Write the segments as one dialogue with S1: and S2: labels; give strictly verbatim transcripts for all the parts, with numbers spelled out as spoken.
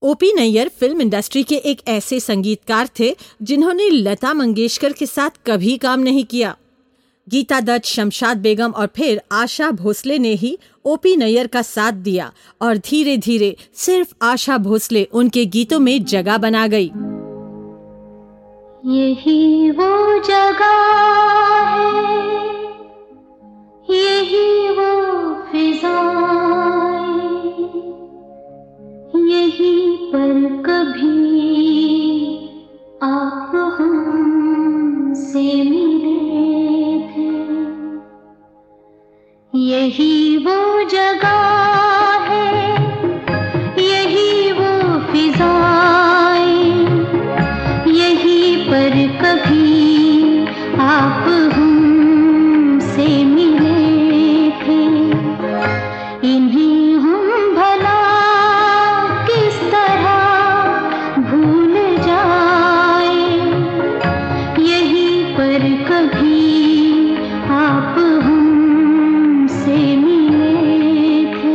S1: OP Nayyar film industry के एक ऐसे संगीतकार थे जिन्होंने लता मंगेशकर के साथ कभी काम नहीं किया। गीता दत्त, शमशाद बेगम और फिर आशा भोसले ने ही ओपी नैयर का साथ दिया और धीरे धीरे सिर्फ आशा भोसले उनके गीतों में जगह बना गई।
S2: यही वो जगह है, यही वो फिजाएं, यही पर कभी आप हमसे मिले थे। यही वो जगह है, यही वो फिजाएं, यही पर कभी आप हमसे मिले थे। इन्हें हम भला किस तरह भूल जाए, यही पर कभी आप हमसे मिले थे।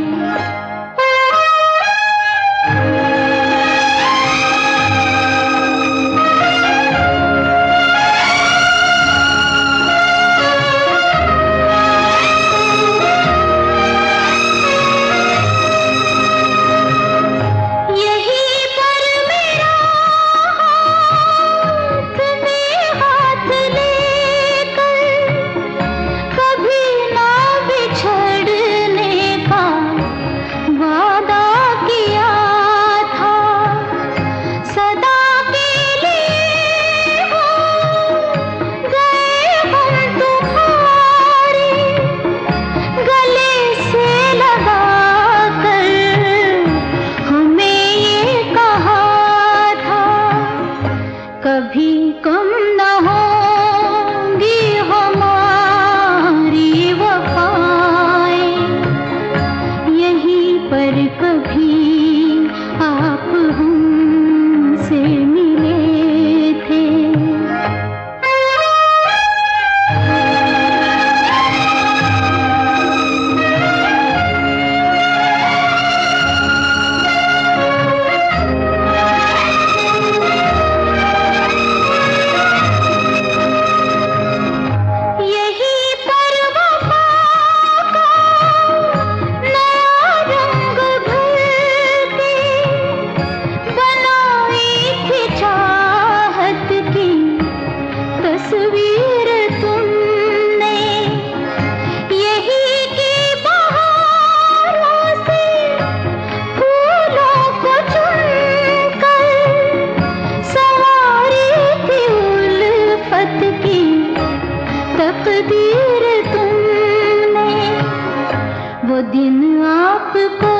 S2: कभी कम न होंगी हमारी वफाएं, यहीं पर कभी आप हमसे मिले थे। तस्वीर तुमने यही की बहारों से फूलों को चुनकर सवारी थी उल्फत की तकदीर तुमने। वो दिन आपको